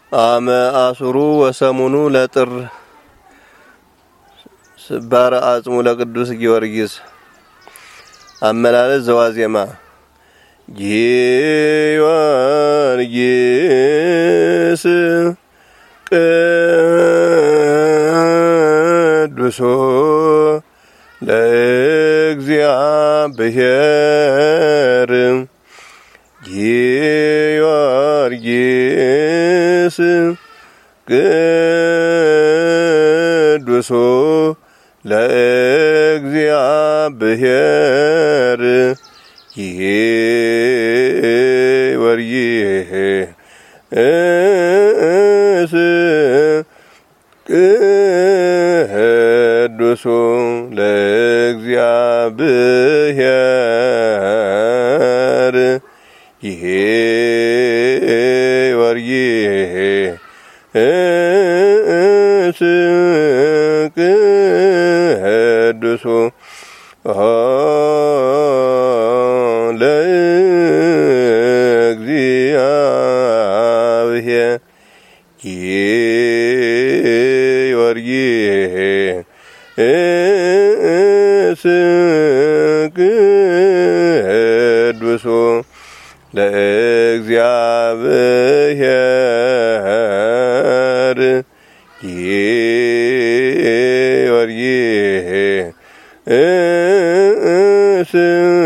አመ አስሩ ወሰሙኑ ለጥር ስባረ አጽሙ ለቅዱስ ጊዮርጊስ አመላለስ ዘዋዜማ ጊዮርጊስ ቅዱስ ለእግዚአብሔር ጊዮርጊስ ቅዱስ ለእግዚአብሔር ጊዮርጊስ ቅዱስ ለእግዚአብሔር ጊዮርጊስ ቅዱስ ለእግዚአብሔር ጊዮርጊስ ቅዱስ ለእግዚአብሔር ጊዮርጊስ